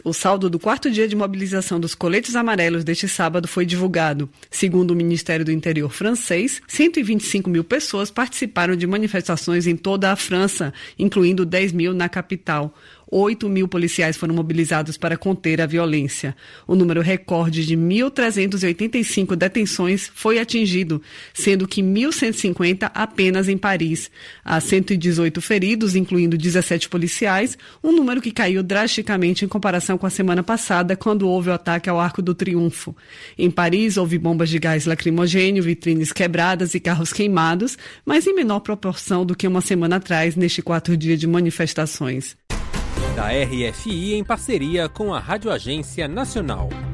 O saldo do 4º dia de mobilização dos coletes amarelos deste sábado foi divulgado. Segundo o Ministério do Interior francês, 125 mil pessoas participaram de manifestações em toda a França, incluindo 10 mil na capital. 8 mil policiais foram mobilizados para conter a violência. O número recorde de 1.385 detenções foi atingido, sendo que 1.150 apenas em Paris. Há 118 feridos, incluindo 17 policiais, um número que caiu drasticamente em comparação com a semana passada, quando houve o ataque ao Arco do Triunfo. Em Paris, houve bombas de gás lacrimogêneo, vitrines quebradas e carros queimados, mas em menor proporção do que uma semana atrás, neste 4º dia de manifestações. Da RFI em parceria com a Rádio Agência Nacional.